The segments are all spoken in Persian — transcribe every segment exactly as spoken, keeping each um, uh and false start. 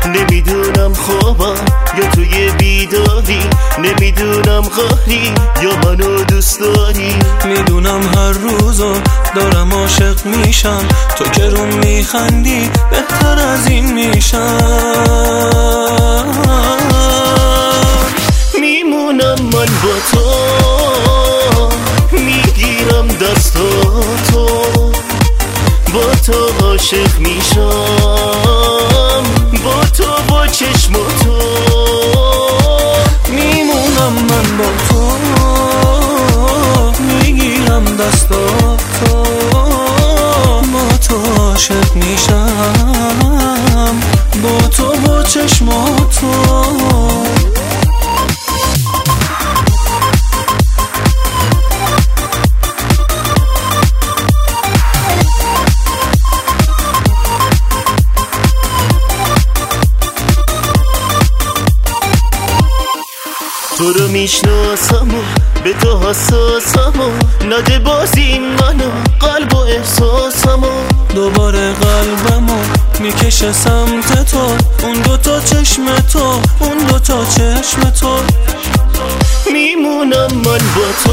نمیدونم خوابم یا توی بیداری، نمیدونم قهری یا منو دوست داری. میدونم هر روزو دارم عاشق میشم، تو که روم میخندی بهتر از این میشم. میمونم من با تو، میگیرم دستاتو، با تو عاشق میشم، با تو با چشماتو. میمونم من با تو، میگیرم دستاتو، با تو عاشق میشم، با تو با چشماتو. تو رو میشناسم و به تو حساسم و نده بازی منو قلب و احساسم و دوباره قلبمو میکشه سمت تو، اون دوتا چشم تو، اون دوتا چشم تو. میمونم من با تو،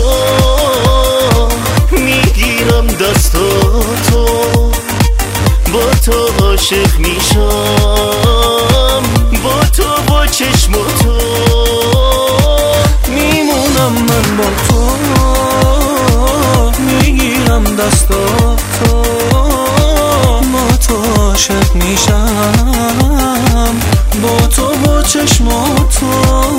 میگیرم دستاتو، با تو عاشق میشم، با تو با چشماتو. من با تو میگیرم دستاتو، با تو عاشق میشم، با تو با چشماتو.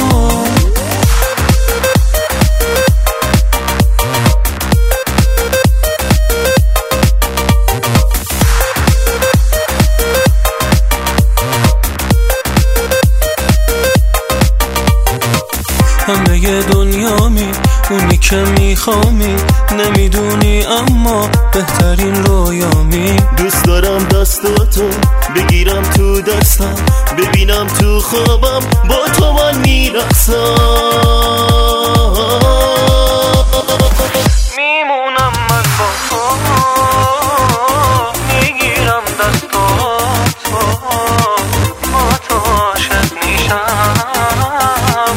همه دنیامی، اونی که میخوامی، نمیدونی اما بهترین رویامی. دوست دارم دستاتو بگیرم تو دستم، ببینم تو خوابم با تو من میرقصم. میمونم من با تو، میگیرم دستاتو، با تو عاشق میشم،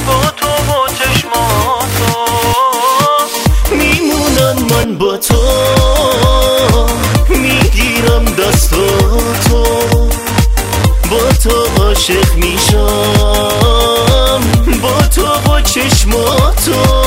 من با تو میگیرم دستاتو، با تو عاشق میشم، با تو با چشماتو.